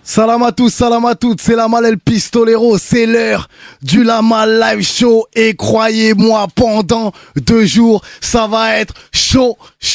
Salam à tous, salam à toutes, c'est Lamal El Pistolero, c'est l'heure du Lamal Live Show et croyez-moi, pendant 2 jours, ça va être chaud.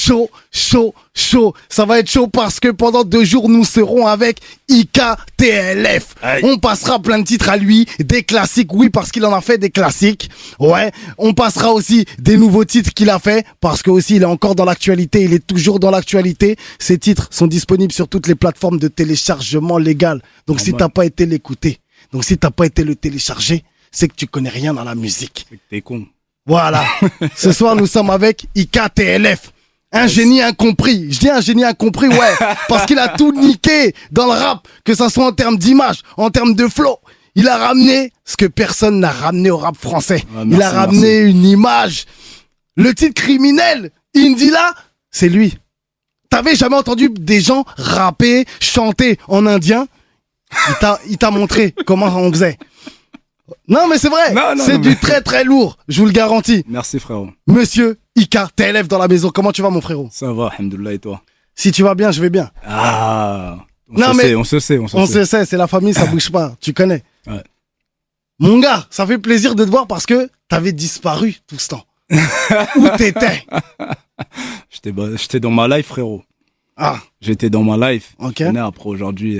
Ça va être chaud parce que pendant 2 jours, nous serons avec IKTLF. Aïe. On passera plein de titres à lui, des classiques, oui, parce qu'il en a fait des classiques, ouais. On passera aussi des nouveaux titres qu'il a fait parce que aussi il est encore dans l'actualité, il est toujours dans l'actualité. Ces titres sont disponibles sur toutes les plateformes de téléchargement légal. Donc si t'as pas été l'écouter, donc si t'as pas été le télécharger, c'est que tu connais rien dans la musique. C'est que t'es con. Voilà. Ce soir, nous sommes avec IKTLF. Un génie incompris. Je dis un génie incompris, ouais. Parce qu'il a tout niqué dans le rap. Que ça soit en termes d'image, en termes de flow. Il a ramené ce que personne n'a ramené au rap français. Ah, merci, il a ramené une image. Le titre criminel, Indila, c'est lui. T'avais jamais entendu des gens rapper, chanter en indien? Il t'a montré comment on faisait. Non, mais c'est vrai. C'est du très très lourd. Je vous le garantis. Merci frérot. Monsieur IKTLF dans la maison. Comment tu vas, mon frérot? Ça va, alhamdoulilah, et toi? Si tu vas bien, je vais bien. Ah. On se sait. On se sait, c'est la famille, ça bouge pas. Tu connais. Ouais. Mon gars, ça fait plaisir de te voir parce que t'avais disparu tout ce temps. Où t'étais? J'étais dans ma life, frérot. Ah. J'étais dans ma life. Ok. Après aujourd'hui,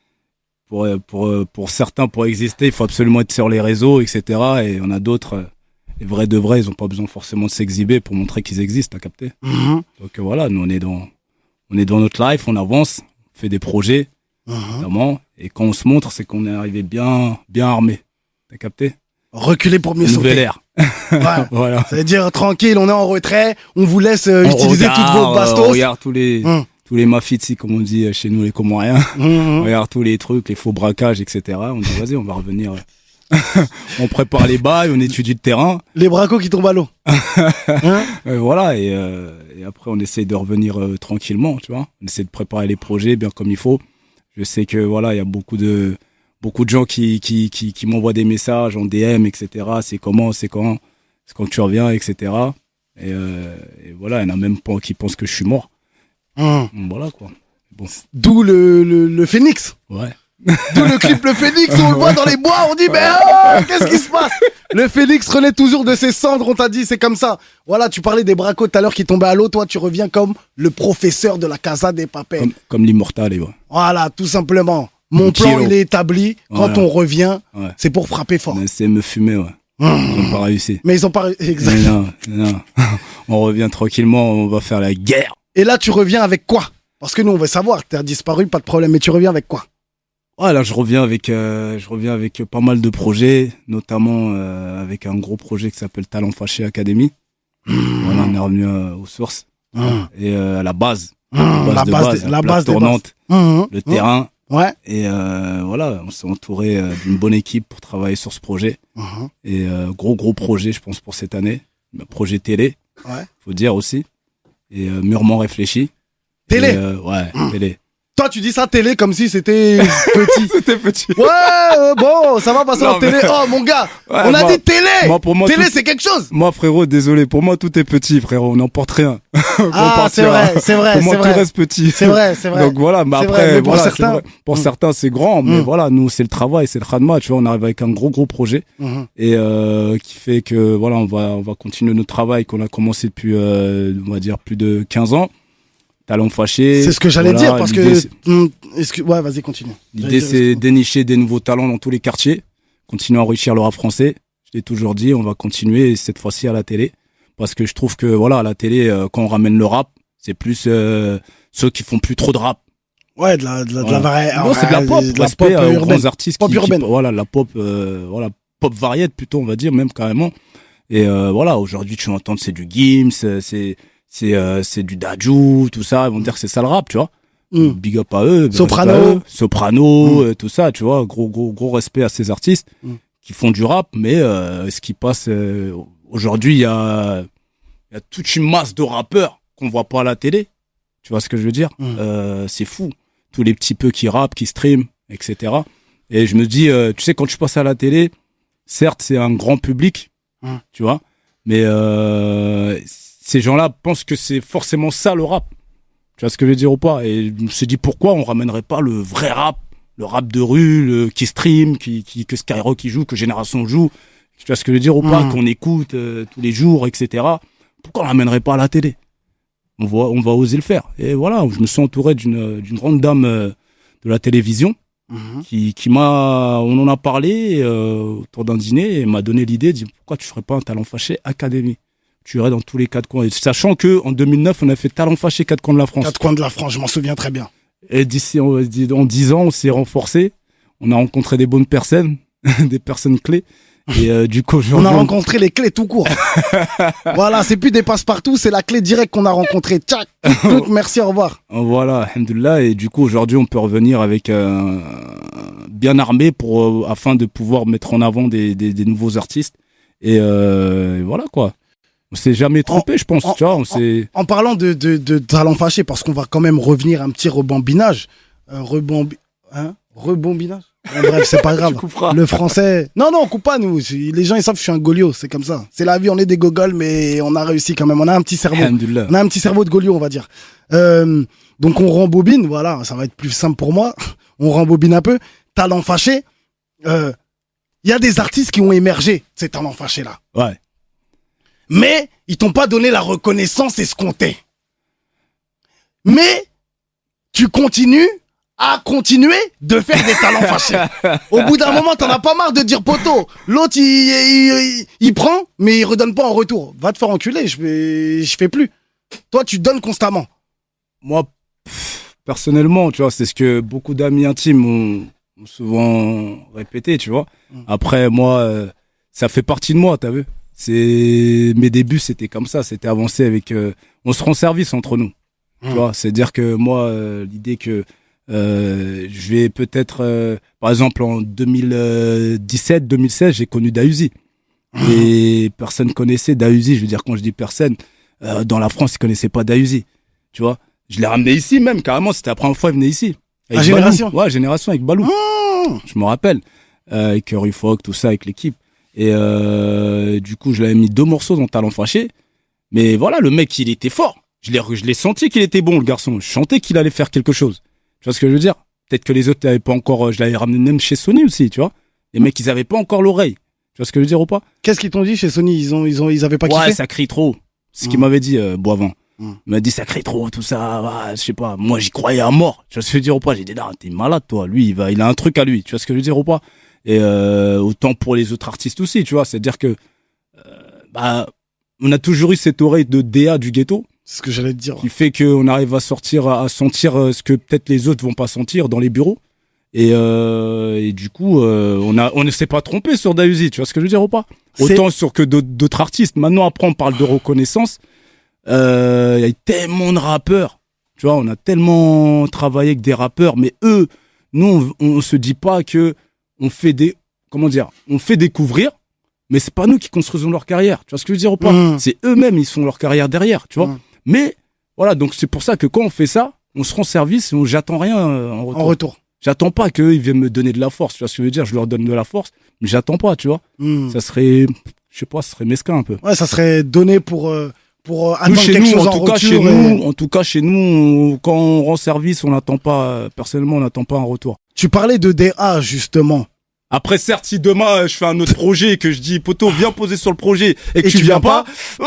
pour certains, pour exister, il faut absolument être sur les réseaux, etc. Et on a d'autres, les vrais de vrais, ils ont pas besoin forcément de s'exhiber pour montrer qu'ils existent, t'as capté? Donc voilà, nous on est dans notre life, on avance, on fait des projets, notamment, et quand on se montre, c'est qu'on est arrivé bien armé. T'as capté? Reculer pour mieux Nouvelle sauter. ère. Ouais. Voilà. Ça veut dire tranquille, on est en retrait, on vous laisse utiliser toutes vos bastos. On regarde tous les mafitis, comme on dit chez nous, les Comoriens. On regarde tous les trucs, les faux braquages, etc. On dit, vas-y, on va revenir. On prépare les bails, on étudie le terrain. Les bracos qui tombent à l'eau. Voilà, et après, on essaye de revenir tranquillement, tu vois. On essaie de préparer les projets bien comme il faut. Je sais que, voilà, il y a beaucoup de gens qui m'envoient des messages en DM, etc. C'est quand tu reviens, etc. Et voilà, il y en a même pas qui pensent que je suis mort. Voilà, quoi. Bon. D'où le Phénix. Ouais. D'où le clip Le Phénix, où on le voit dans les bois, on dit, mais qu'est-ce qui se passe? Le Phénix renaît toujours de ses cendres, on t'a dit, c'est comme ça. Voilà, tu parlais des bracos tout à l'heure qui tombaient à l'eau, toi tu reviens comme le professeur de la Casa des Papel. Comme l'immortal, ouais. Voilà, tout simplement. Mon plan, il est établi. Quand on revient, c'est pour frapper fort. C'est me fumer, ouais. Ils n'ont pas réussi. Mais ils ont pas réussi. Exactement. Non. On revient tranquillement, on va faire la guerre. Et là, tu reviens avec quoi? Parce que nous, on veut savoir. T'as disparu, pas de problème. Mais tu reviens avec quoi? Ouais, là, je reviens avec pas mal de projets, notamment avec un gros projet qui s'appelle Talent Fâché Academy. Voilà, on est revenu aux sources. Et à la base. La base tournante, le terrain. Ouais. Et voilà, on s'est entouré d'une bonne équipe pour travailler sur ce projet. Et gros projet, je pense, pour cette année. Projet télé, faut dire aussi. Et mûrement réfléchi. Télé. Télé. Toi, tu dis ça télé comme si c'était petit. C'était petit. Ouais, bon, ça va passer en télé. Oh, mon gars, on a dit télé. Pour moi, télé, c'est quelque chose. Moi, frérot, désolé. Pour moi, tout est petit, frérot. On n'emporte rien. C'est vrai. Pour moi, tout reste petit. C'est vrai. Donc voilà, mais après, mais pour certains, c'est grand. Mais voilà, nous, c'est le travail, c'est le khadma. Tu vois, on arrive avec un gros projet. Et qui fait que, voilà, on va continuer notre travail qu'on a commencé depuis, on va dire, plus de 15 ans. Talent Fâché. C'est ce que j'allais dire parce que ouais, vas-y, continue. L'idée, c'est dénicher des nouveaux talents dans tous les quartiers, continuer à enrichir le rap français. Je l'ai toujours dit, on va continuer cette fois-ci à la télé parce que je trouve que voilà, à la télé, quand on ramène le rap, c'est plus ceux qui font plus trop de rap. Ouais, de la vraie. Non, c'est de la pop. Respect aux grands artistes pop urbaine. Voilà, la pop, pop variette plutôt, on va dire même carrément. Et voilà, aujourd'hui, tu entends c'est du Gims, c'est du Dadju, tout ça, ils vont dire que c'est ça le rap, tu vois. Big up à eux. Soprano, tout ça, tu vois. Gros respect à ces artistes qui font du rap, mais ce qui passe aujourd'hui, il y a toute une masse de rappeurs qu'on voit pas à la télé. Tu vois ce que je veux dire? C'est fou. Tous les petits peu qui rappent, qui streament, etc. Et je me dis, tu sais, quand tu passes à la télé, certes, c'est un grand public, tu vois, mais ces gens-là pensent que c'est forcément ça le rap. Tu vois ce que je veux dire ou pas? Et je me suis dit pourquoi on ramènerait pas le vrai rap, le rap de rue, qui stream, que Skyrock qui joue, que Génération joue. Tu vois ce que je veux dire ou pas, qu'on écoute tous les jours, etc. Pourquoi on l'amènerait pas à la télé? On va oser le faire. Et voilà, je me suis entouré d'une grande dame de la télévision qui on en a parlé autour d'un dîner et m'a donné l'idée, dit pourquoi tu ferais pas un Talent Fâché Académie? Tu irais dans tous les quatre coins. Et sachant que en 2009, on a fait Talent Fâché quatre coins de la France. Quatre coins de la France, je m'en souviens très bien. Et en 10 ans, on s'est renforcé. On a rencontré des bonnes personnes, des personnes clés. Et du coup, on a rencontré les clés tout court. Voilà, c'est plus des passe-partout, c'est la clé directe qu'on a rencontrée. Tchac, merci, au revoir. Voilà, alhamdoulilah. Et du coup, aujourd'hui, on peut revenir avec bien armé afin de pouvoir mettre en avant des nouveaux artistes. Et voilà quoi. On s'est jamais trompé, je pense. Tu vois, en parlant de Talent Fâché, parce qu'on va quand même revenir un petit rebambinage. Rebambinage. Bon, bref, c'est pas grave. Le français. Non, on coupe pas, nous. Les gens, ils savent que je suis un Goliot. C'est comme ça. C'est la vie, on est des gogoles, mais on a réussi quand même. On a un petit cerveau. On a un petit cerveau de Goliot, on va dire. Donc, on rembobine. Voilà, ça va être plus simple pour moi. On rembobine un peu. Talent Fâché. Il y a des artistes qui ont émergé, ces Talents Fâchés là. Ouais. Mais ils t'ont pas donné la reconnaissance escomptée. Mais tu continues de faire des Talents Fâchés. Au bout d'un moment, t'en as pas marre de dire poteau. L'autre, il prend, mais il redonne pas en retour. Va te faire enculer, je fais plus. Toi, tu donnes constamment. Moi, personnellement, tu vois, c'est ce que beaucoup d'amis intimes ont souvent répété, tu vois. Après, moi, ça fait partie de moi, t'as vu. Mes débuts, c'était comme ça, c'était avancé avec, on se rend service entre nous. Tu vois, c'est-à-dire que moi, l'idée que je vais peut-être, par exemple, en 2017-2016, j'ai connu Dahuzi. Et personne connaissait Dahuzi. Je veux dire, quand je dis personne, dans la France, ils connaissaient pas Dahuzi. Tu vois, je l'ai ramené ici même, carrément. C'était la première fois qu'il venait ici. À Génération. Ouais, Génération avec Balou. Je me rappelle. Avec Rufoc, tout ça, avec l'équipe. Et du coup, je l'avais mis 2 morceaux dans Talent Fâché. Mais voilà, le mec, il était fort. Je l'ai senti qu'il était bon, le garçon. Je sentais qu'il allait faire quelque chose. Tu vois ce que je veux dire? Peut-être que les autres n'avaient pas encore... Je l'avais ramené même chez Sony aussi, tu vois. Les mecs, ils avaient pas encore l'oreille. Tu vois ce que je veux dire ou pas? Qu'est-ce qu'ils t'ont dit chez Sony? Ils avaient pas kiffé? Ouais, ça crie trop. C'est ce qu'il m'avait dit, Boivin. Il m'a dit, ça crie trop, tout ça. Ouais, je sais pas. Moi, j'y croyais à mort. Tu vois ce que je veux dire ou pas? J'ai dit, non, t'es malade, toi. Lui, il a un truc à lui. Tu vois ce que je veux dire ou pas? Et autant pour les autres artistes aussi, tu vois. C'est-à-dire que... on a toujours eu cette oreille de DA du ghetto. C'est ce que j'allais te dire. Qui fait qu'on arrive à sentir ce que peut-être les autres vont pas sentir dans les bureaux. Et du coup, on ne s'est pas trompé sur Dahuzi, tu vois ce que je veux dire ou pas? Autant sur que d'autres artistes. Maintenant, après, on parle de reconnaissance. Il y a tellement de rappeurs. Tu vois, on a tellement travaillé avec des rappeurs, mais eux, nous, on se dit pas que on fait découvrir, mais c'est pas nous qui construisons leur carrière. Tu vois ce que je veux dire ou pas? C'est eux-mêmes, ils font leur carrière derrière, tu vois. Mais voilà, donc c'est pour ça que quand on fait ça, on se rend service, j'attends rien en retour. J'attends pas qu'ils viennent me donner de la force, tu vois ce que je veux dire? Je leur donne de la force, mais j'attends pas, tu vois. Ça serait, je sais pas, ça serait mesquin un peu. Ouais, ça serait donné pour attendre chez quelque nous, chose en retour. En tout cas, chez nous, quand on rend service, on n'attend pas, personnellement, on n'attend pas un retour. Tu parlais de DA, justement. Après, certes, si demain je fais un autre projet et que je dis poto, viens poser sur le projet et que tu viens pas,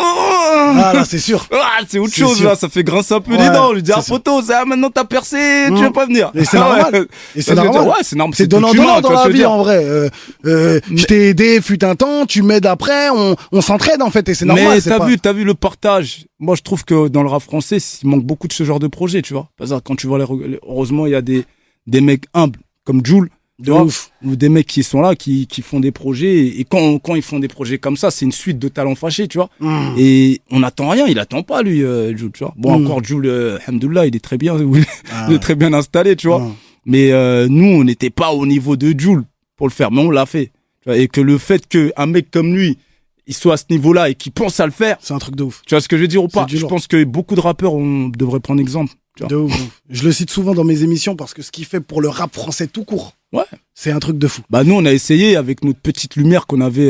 ah là c'est sûr. C'est autre chose sûr. Là, ça fait grincer un peu les dents. Je dis poto, ça maintenant t'as percé, tu veux pas venir. Et c'est normal. Et c'est normal. Ouais, c'est normal. C'est donnant-donnant dans la vie en vrai. Je t'ai aidé fut un temps, tu m'aides après, on s'entraide en fait et c'est normal. Mais t'as vu le partage. Moi, je trouve que dans le rap français, il manque beaucoup de ce genre de projet, tu vois. Parce que quand tu vois heureusement, il y a des mecs humbles comme Jul. Ou des mecs qui sont là, qui font des projets, et quand ils font des projets comme ça, c'est une suite de Talents Fâchés, tu vois. Et on n'attend rien, il attend pas lui, Jul, tu vois. Bon, encore Jul, alhamdoulilah, il est très bien, il est très bien installé, tu vois. Mais nous, on n'était pas au niveau de Jul pour le faire, mais on l'a fait. Tu vois, et que le fait qu'un mec comme lui, il soit à ce niveau-là et qu'il pense à le faire, c'est un truc de ouf. Tu vois ce que je veux dire ou pas? Je pense que beaucoup de rappeurs, on devrait prendre exemple. De ouf. Je le cite souvent dans mes émissions parce que ce qu'il fait pour le rap français tout court, c'est un truc de fou. Bah nous, on a essayé avec notre petite lumière qu'on avait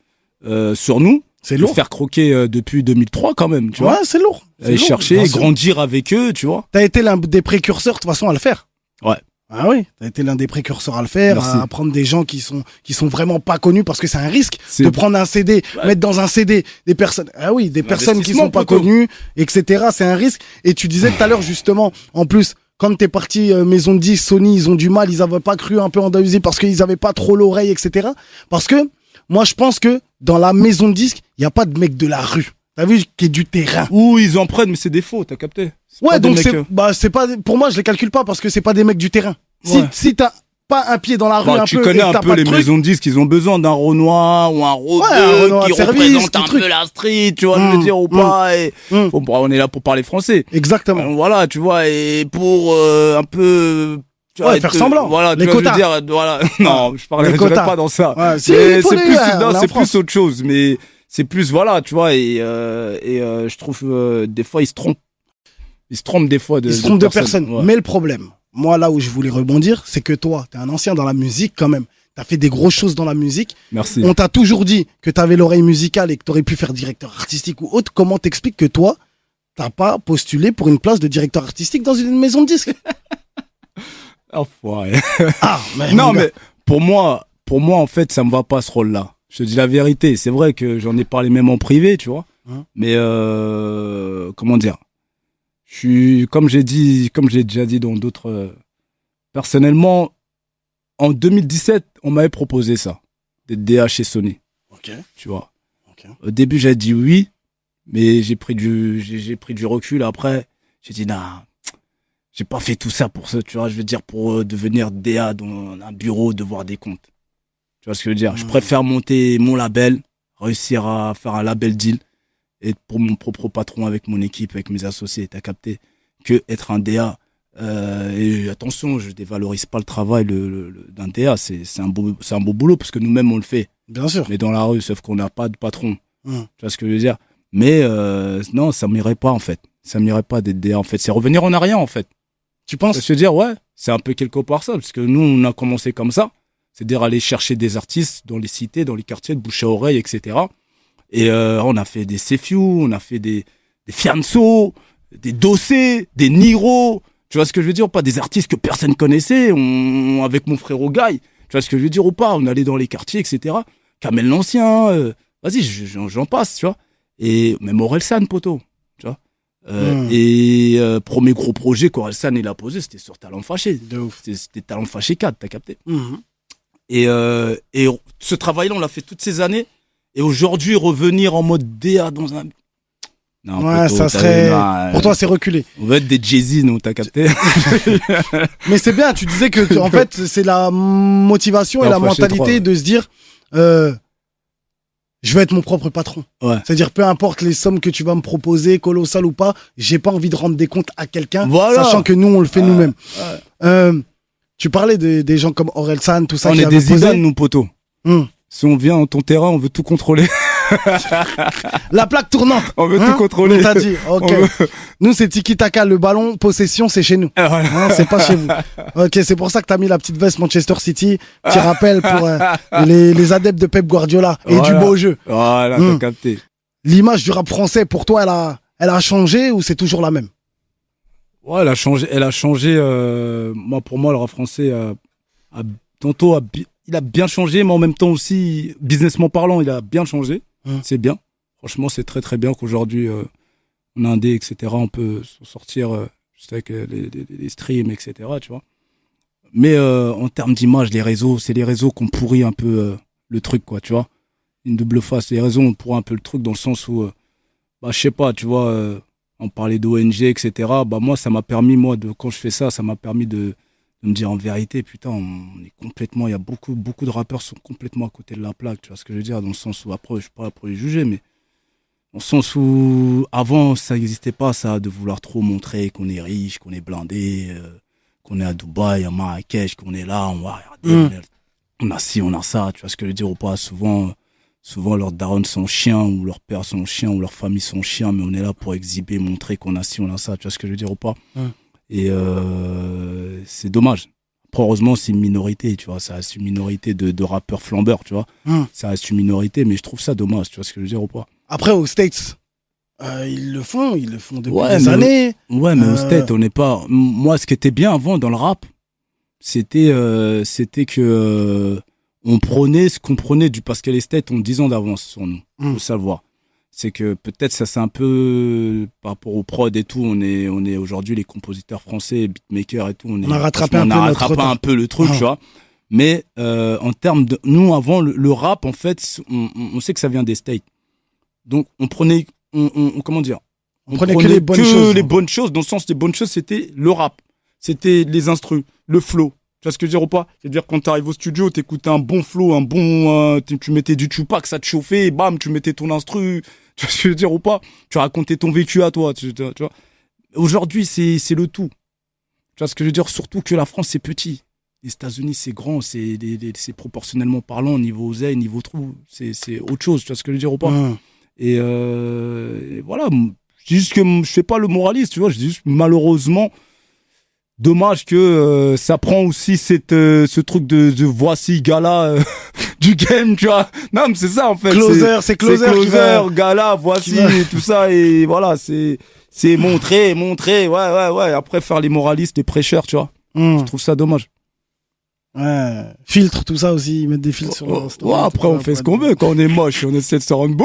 sur nous, c'est lourd. De faire croquer depuis 2003 quand même, tu vois. Ouais, c'est lourd. Et chercher, grandir avec eux, tu vois. T'as été l'un des précurseurs de toute façon à le faire. Ouais. Ah oui, t'as été l'un des précurseurs à le faire, Merci. à prendre des gens qui sont vraiment pas connus parce que c'est un risque C'est- de prendre un CD, Ouais. mettre dans un CD des personnes. Ah oui, des personnes qui L'investissement, sont pas plutôt. connues, etc. C'est un risque. Et tu disais tout à l'heure justement, en plus, quand t'es parti maison de 10, Sony, ils ont du mal, ils avaient pas cru un peu en Andalousie parce qu'ils avaient pas trop l'oreille, etc. Parce que moi je pense que dans la maison de disques, il y a pas de mec de la rue. T'as vu, qui est du terrain. Ou ils en prennent, mais c'est des faux, t'as capté. C'est pas Ouais, des donc mecs, c'est pas, pour moi, je les calcule pas parce que c'est pas des mecs du terrain. Ouais. Si t'as pas un pied dans la rue Bon, un tu peu, connais et que un t'as peu pas les de truc, maisons de disques, ils ont besoin d'un Renoir ou un Rodeux un Renoir qui de service, représente qui un truc. peu la street, tu vois, je veux dire, ou pas. Et... Bon, on est là pour parler français. Exactement. Voilà, tu vois, et pour un peu... Tu vois, Ouais, faire semblant. Voilà, Les tu vois, je veux quotas. dire, voilà. Non, je Les parlerai quotas. pas dans ça. Ouais, si, Mais il faut c'est les- plus, ouais, non, on est en c'est France. plus autre chose, mais c'est plus, voilà, tu vois, et je trouve, des fois, ils se trompent. Ils se trompent des fois Ils se trompent de personnes. Ouais. Mais le problème, moi, là où je voulais rebondir, c'est que toi, t'es un ancien dans la musique quand même. T'as fait des grosses choses dans la musique. Merci. On t'a toujours dit que t'avais l'oreille musicale et que t'aurais pu faire directeur artistique ou autre. Comment t'expliques que toi, t'as pas postulé pour une place de directeur artistique dans une maison de disques? Enfoiré. Ah, mais Non, mon gars. mais pour moi, en fait, ça me va pas ce rôle-là. Je te dis la vérité. C'est vrai que j'en ai parlé même en privé, tu vois. Mais comment dire? Je suis, comme j'ai déjà dit dans d'autres. Personnellement, en 2017, on m'avait proposé ça, d'être DA chez Sony, Ok. tu vois. Ok. Au début, j'ai dit oui, mais j'ai pris du recul. Après, j'ai dit non. J'ai pas fait tout ça pour ça, tu vois, je veux dire, pour devenir DA dans un bureau, de voir des comptes. Tu vois ce que je veux dire? Je préfère monter mon label, réussir à faire un label deal, et être pour mon propre patron avec mon équipe, avec mes associés, t'as capté, que être un DA. Et attention, je dévalorise pas le travail d'un DA, c'est un beau boulot, parce que nous-mêmes on le fait, Bien sûr. mais dans la rue, sauf qu'on n'a pas de patron. Mm. Tu vois ce que je veux dire? Mais non, ça m'irait pas en fait. Ça m'irait pas d'être DA en fait. C'est revenir en arrière en fait. Tu penses? Je veux dire, ouais, c'est un peu quelque part ça, parce que nous, on a commencé comme ça, c'est-à-dire aller chercher des artistes dans les cités, dans les quartiers, de bouche à oreille, etc. Et on a fait des Sefiu, on a fait des Fianso, des Dossé, des Niro, tu vois ce que je veux dire ou pas? Des artistes que personne connaissait, avec mon frère Guy, tu vois ce que je veux dire ou pas? On allait dans les quartiers, etc. Kamel l'Ancien, vas-y, j'en passe, tu vois. Et même Orelsan, poteau, tu vois. Et premier gros projet qu'Orelsan il a posé, c'était sur Talent Fâché. De ouf. C'était Talent Fâché 4, t'as capté? Mhm. Et ce travail-là, on l'a fait toutes ces années. Et aujourd'hui, revenir en mode DA dans un... Non, Ouais, poteau, ça t'as serait. vu, non, Pour toi, c'est reculé. on va être des Jay-Z, nous, t'as capté? Mais c'est bien, tu disais que, en fait, c'est la motivation et la Enfin, chez mentalité toi, ouais. de se dire, je vais être mon propre patron. Ouais. C'est-à-dire, peu importe les sommes que tu vas me proposer, colossales ou pas, j'ai pas envie de rendre des comptes à quelqu'un, Voilà. sachant que nous, on le fait nous-mêmes. Tu parlais des gens comme Orelsan, tout ça. On qui est avaient des posé. Zidane, nous, poteaux. Hum. Si on vient en ton terrain, on veut tout contrôler. La plaque tournante. On veut Hein tout contrôler. On t'a dit, ok. On veut- Nous, c'est tiki-taka. Le ballon, possession, c'est chez nous. Ah, voilà. Hein, c'est pas chez vous. Ok, c'est pour ça que t'as mis la petite veste Manchester City. Petit rappel pour les adeptes de Pep Guardiola et Voilà. du beau jeu. Voilà, Hum. t'as capté. L'image du rap français, pour toi, elle a changé ou c'est toujours la même? Ouais, elle a changé, moi, pour moi, le rap français tantôt il a bien changé, mais en même temps aussi, businessment parlant, il a bien changé. C'est bien. Franchement, c'est très très bien qu'aujourd'hui, en Indé, etc., on peut s'en sortir juste avec les streams, etc., tu vois. Mais en termes d'image, c'est les réseaux qu'on pourrit un peu le truc, quoi, tu vois. Une double face. Les réseaux, on pourrit un peu le truc dans le sens où, je sais pas, tu vois, on parlait d'ONG, etc. Moi, ça m'a permis, quand je fais ça, ça m'a permis de me dire en vérité, putain, on est complètement, il y a beaucoup de rappeurs sont complètement à côté de la plaque, tu vois ce que je veux dire, dans le sens où, après, je suis pas là pour les juger, mais dans le sens où, avant, ça n'existait pas, ça, de vouloir trop montrer qu'on est riche, qu'on est blindé, qu'on est à Dubaï, à Marrakech, qu'on est là, on va regarder, on a ci, on a ça, tu vois ce que je veux dire ou pas, souvent, leurs darons sont chiens, ou leurs pères sont chiens, ou leurs familles sont chiens, mais on est là pour exhiber, montrer qu'on a ci, on a ça, tu vois ce que je veux dire ou pas. Et c'est dommage. Après, heureusement, c'est une minorité, tu vois. Ça reste une minorité de rappeurs flambeurs, tu vois. Ça reste une minorité, mais je trouve ça dommage, tu vois ce que je veux dire ou pas. Après, aux States, ils le font depuis Ouais, des années. Ouais, mais au States, on n'est pas... Moi, ce qui était bien avant dans le rap, c'était que on prenait ce qu'on prenait du Pascal Estate ont 10 ans d'avance sur nous. Faut savoir. C'est que peut-être ça c'est un peu par rapport au prod et tout, on est aujourd'hui les compositeurs français, beatmakers et tout, on a rattrapé un peu le truc, tu vois. Mais en termes de nous avant le rap en fait, on sait que ça vient des States. Donc on prenait comment dire, on prenait que les bonnes choses, dans le sens des bonnes choses, c'était le rap, c'était les instrus, le flow. Tu vois ce que je veux dire ou pas? C'est-à-dire quand t'arrives au studio, t'écoutais un bon flow, tu mettais du Tupac, ça te chauffait, et bam, tu mettais ton instru. Tu vois ce que je veux dire ou pas? Tu racontais ton vécu à toi, tu vois. Aujourd'hui, c'est le tout. Tu vois ce que je veux dire? Surtout que la France, c'est petit. Les États-Unis, c'est grand, c'est proportionnellement parlant, niveau oseille, niveau trou. C'est autre chose, tu vois ce que je veux dire ou pas? Et voilà. Je dis juste que je fais pas le moraliste, tu vois. Je dis juste, malheureusement, dommage que ça prend aussi ce truc de voici gala du game, tu vois. Non, mais c'est ça en fait. C'est closer, gala, voici tout ça et voilà, c'est montrer, ouais. Après faire les moralistes, les prêcheurs, tu vois. Je trouve ça dommage. Ouais, filtre tout ça aussi, mettre des filtres sur ouais, après on fait ce qu'on veut quand on est moche, on essaie de se rendre beau.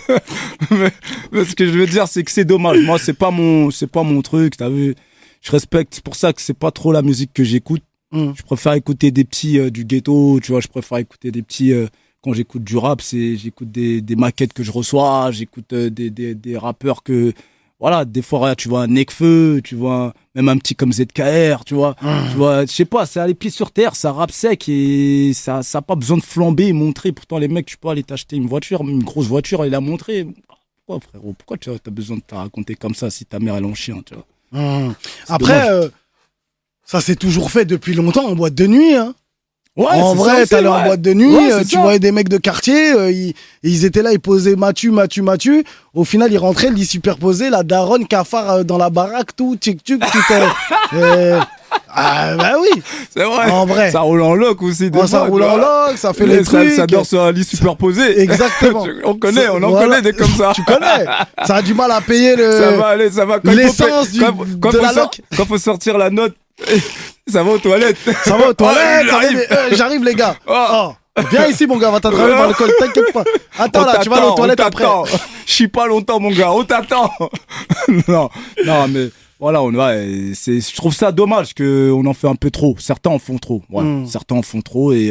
mais ce que je veux dire c'est que c'est dommage. Moi c'est pas mon truc, t'as vu. Je respecte, c'est pour ça que c'est pas trop la musique que j'écoute. Je préfère écouter des petits du ghetto, tu vois, je préfère écouter des petits quand j'écoute du rap, j'écoute des maquettes que je reçois, j'écoute des rappeurs que voilà, des fois tu vois un Nekfeu, tu vois même un petit comme ZKR, tu vois. Tu vois, je sais pas, ça a les pieds sur terre, ça rappe sec et ça a pas besoin de flamber et montrer. Pourtant les mecs, tu peux aller t'acheter une voiture, une grosse voiture et la montrer. Pourquoi frérot? Pourquoi tu as besoin de te raconter comme ça si ta mère elle est en chien, tu vois? Après, ça s'est toujours fait depuis longtemps en boîte de nuit. Hein. Ouais, en vrai, t'allais en boîte de nuit, tu voyais des mecs de quartier, ils étaient là, ils posaient Mathieu. Au final, ils rentraient, ils superposaient, la daronne, cafard dans la baraque, tout, tchic-tchic, tout. Bah oui. C'est vrai. En vrai. Ça roule en loc aussi. Ça roule en loc, ça fait les trucs. Ça dort sur un lit superposé. Exactement. on en connaît des comme ça. Tu connais. Ça a du mal à payer ça va. L'essence de la loc. Quand faut sortir la note. Ça va aux toilettes. J'arrive les gars. Viens ici mon gars, on va t'attraper par le col, t'inquiète pas. Attends là, tu vas aller aux toilettes après. Je suis pas longtemps mon gars, on t'attend. non mais voilà, je trouve ça dommage que on en fait un peu trop. Certains en font trop. Certains en font trop et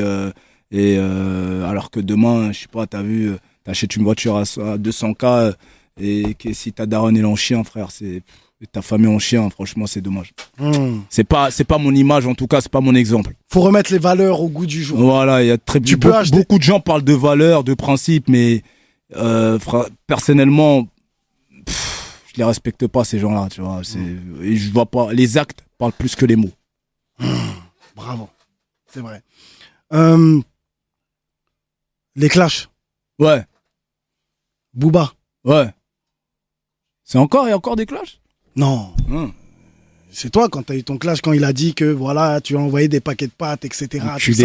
alors que demain, je sais pas, t'as vu, t'achètes une voiture à 200K et que si ta daronne est en chien, frère, ta famille en chien, franchement, c'est dommage. C'est pas mon image, en tout cas, c'est pas mon exemple. Faut remettre les valeurs au goût du jour. Voilà, il y a beaucoup de gens parlent de valeurs, de principes, mais personnellement, je les respecte pas ces gens-là, tu vois. Et je vois pas. Les actes parlent plus que les mots. Bravo, c'est vrai. Les clashs. Ouais. Booba. Ouais. Il y a encore des clashs? Non. C'est toi quand t'as eu ton clash, quand il a dit que voilà, tu as envoyé des paquets de pâtes, etc.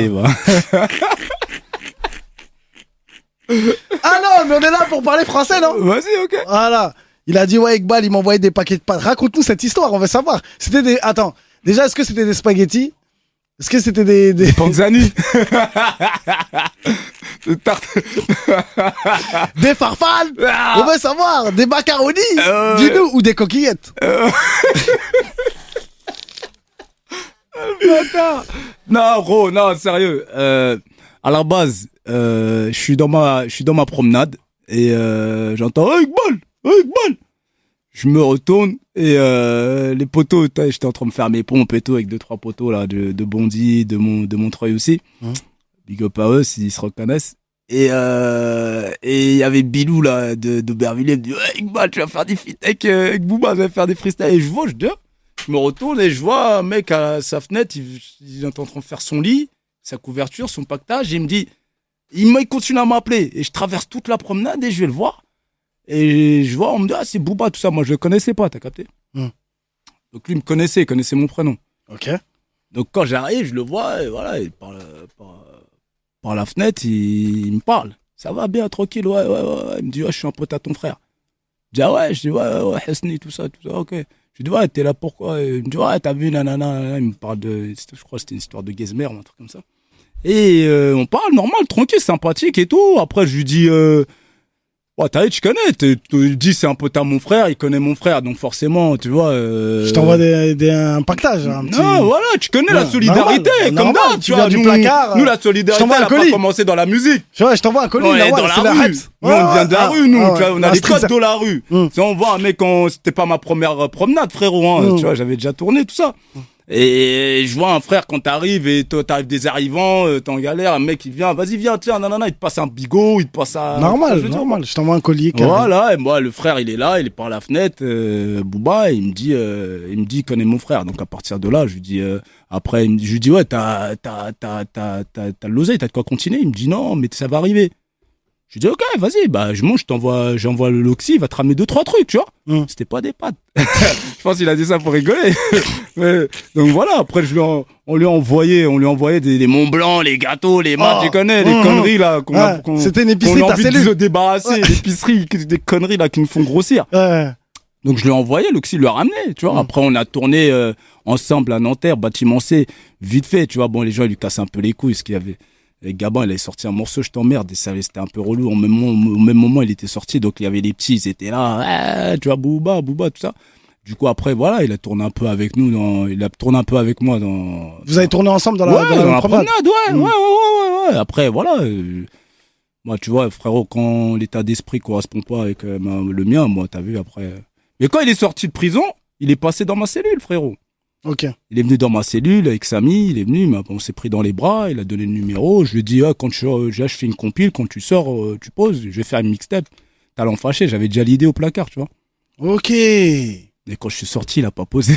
Ah non, mais on est là pour parler français, non? Vas-y, ok. Voilà. Il a dit ouais, Iqbal, il m'a envoyé des paquets de pâtes. Raconte-nous cette histoire, on veut savoir. Attends, déjà, est-ce que c'était des spaghettis? Est-ce que c'était des panzani? Des farfales? On veut savoir. Des macaronis? Dis-nous, ou des coquillettes? Non, gros, non, sérieux. À la base, je suis dans ma promenade et j'entends hey, Iqbal. Je me retourne et les poteaux, j'étais en train de faire mes pompes et tout avec 2-3 poteaux là de Bondy, de Montreuil aussi. Big up à eux s'ils se reconnaissent. Et il y avait Bilou là d'Aubervilliers, il me dit hey, Iqbal, tu vas faire des feats avec Booba, tu vas faire des freestyles. Et je me retourne et je vois un mec à sa fenêtre, il est en train de faire son lit, sa couverture, son pactage, et il continue à m'appeler. Et je traverse toute la promenade et je vais le voir. Et je vois, on me dit, c'est Booba, tout ça. Moi, je le connaissais pas, t'as capté? Donc lui, il connaissait mon prénom. Ok. Donc quand j'arrive, je le vois, et voilà, et par la fenêtre, il me parle. Ça va bien, tranquille, ouais. Il me dit, je suis un pote à ton frère. Je dis, ah ouais, Hesni, tout ça, ok. Je Je lui dis, ouais, t'es là pourquoi? Il me dit, ouais, t'as vu, nanana. Il me parle je crois que c'était une histoire de Gizmer ou un truc comme ça. Et on parle normal, tranquille, sympathique et tout. Après, je lui dis, ouais, t'as vu, tu connais, tu dis, c'est un pote à mon frère, il connaît mon frère, donc forcément, tu vois. Je t'envoie un pactage. Non, voilà, tu connais la solidarité, comme d'hab, tu vois. Du placard. Nous, la solidarité, elle a pas commencé dans la musique. Je t'envoie un colis, dans la rue. Nous, on vient de la rue, nous, tu vois, on a les codes de la rue. Si on voit un mec, c'était pas ma première promenade, frérot, hein, tu vois, j'avais déjà tourné, tout ça. Et je vois un frère quand t'arrives et t'arrives des arrivants, t'es en galère, un mec il vient, vas-y viens, tiens, nanana, il te passe un bigot, il te passe un... Normal, je t'envoie un collier. Voilà, et moi le frère il est là, il est par la fenêtre, Booba, et il me dit, il connaît mon frère, donc à partir de là, je lui dis, après, je lui dis, ouais, t'as l'oseille, t'as de quoi continuer, il me dit non, mais ça va arriver. Je lui dis, ok, vas-y, bah, j'envoie le Loxy, il va te ramener 2-3 trucs, tu vois. C'était pas des pâtes. Je pense qu'il a dit ça pour rigoler. Donc voilà, après, on lui a envoyé des Mont Blanc, les gâteaux, les maths, tu connais, les conneries, là, c'était une épicerie, qu'on a envie de se débarrasser, l'épicerie, des conneries, là, qui nous font grossir. Donc je lui ai envoyé, Loxy lui a ramené, tu vois. Après, on a tourné, ensemble à Nanterre, bâtiment C, vite fait, tu vois. Bon, les gens, ils lui cassaient un peu les couilles, ce qu'il y avait. Et Gabin, il avait sorti un morceau, je t'emmerde, et ça, c'était un peu relou. Au même moment, il était sorti, donc il y avait les petits, ils étaient là, tu vois, Booba, tout ça. Du coup, après, voilà, il a tourné un peu avec nous, il a tourné un peu avec moi dans... Vous avez tourné ensemble dans la promenade? Ouais. Après, voilà, moi, tu vois, frérot, quand l'état d'esprit correspond pas avec le mien, moi, t'as vu, après... Mais quand il est sorti de prison, il est passé dans ma cellule, frérot. Ok. Il est venu dans ma cellule avec Samy, il est venu, on s'est pris dans les bras, il a donné le numéro, je lui ai dit, quand je fais une compile, quand tu sors, tu poses, je vais faire une mixtape. Talent fâché, j'avais déjà l'idée au placard, tu vois. Ok. Et quand je suis sorti, il a pas posé.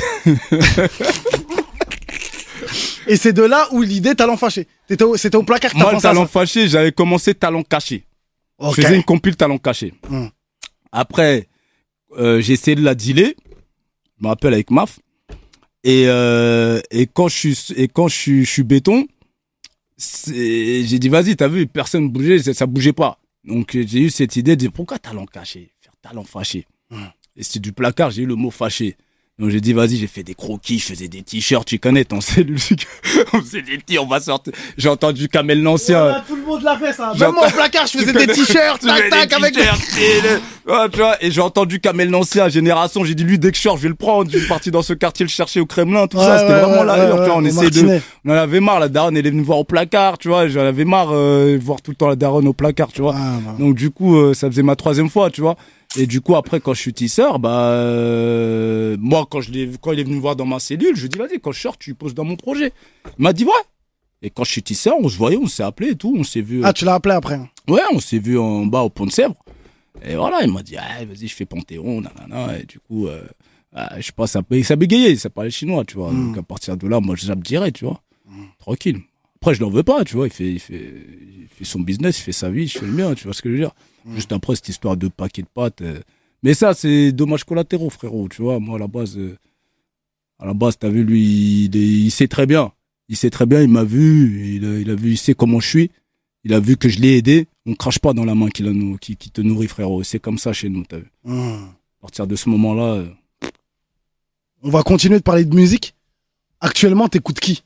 Et c'est de là où l'idée Talent fâché. C'était au placard que t'as pensé. Moi, Talent ça. fâché, j'avais commencé Talent caché. Okay. Je faisais une compile Talent caché. Après, j'ai essayé de la dealer, je me rappelle avec Maf. Et quand je suis béton, j'ai dit vas-y, t'as vu, personne bougeait, ça bougeait pas. Donc j'ai eu cette idée de dire pourquoi Talent caché, faire Talent fâché. Et c'est du placard, j'ai eu le mot fâché. Donc j'ai dit vas-y, j'ai fait des croquis, je faisais des t-shirts, tu connais, t'en sais, on faisait des t-shirts, on va sortir. J'ai entendu Kamel l'Ancien. Voilà, tout le monde l'a fait ça. Même moi au placard, je faisais des t-shirts, tac avec des ouais, tu vois, et j'ai entendu Kamel l'Ancien, Génération, j'ai dit lui dès que je sors, je vais le prendre. Je suis parti dans ce quartier le chercher au Kremlin, tout ça, c'était vraiment l'allure, tu vois, on essayait on en avait marre, la daronne elle est venue me voir au placard, tu vois, j'en avais marre voir tout le temps la daronne au placard, tu vois. Donc du coup, ça faisait ma 3e fois, tu vois. Et du coup, après, quand je suis tisseur, moi, quand il est venu me voir dans ma cellule, je lui ai dit, vas-y, quand je sors, tu poses dans mon projet. Il m'a dit, ouais. Et quand je suis tisseur, on se voyait, on s'est appelé et tout, on s'est vu. Ah, tu l'as appelé après? Ouais, on s'est vu en bas au Pont de Sèvres. Et voilà, il m'a dit, vas-y, je fais Panthéon, nanana. Et du coup, je sais pas, ça bégayait, ça parlait chinois, tu vois. Donc à partir de là, moi, je zappe direct, tu vois. Tranquille. Après, je l'en veux pas, tu vois. Il fait son business, il fait sa vie, je fais le mien, tu vois ce que je veux dire. Juste après, cette histoire de paquet de pâtes. Mais ça, c'est dommages collatéraux, frérot, tu vois. Moi, à la base, t'as vu, lui, il sait très bien. Il sait très bien, il m'a vu, il a vu, il sait comment je suis. Il a vu que je l'ai aidé. On crache pas dans la main qui te nourrit, frérot. C'est comme ça chez nous, t'as vu. À partir de ce moment-là... On va continuer de parler de musique. Actuellement, t'écoutes qui?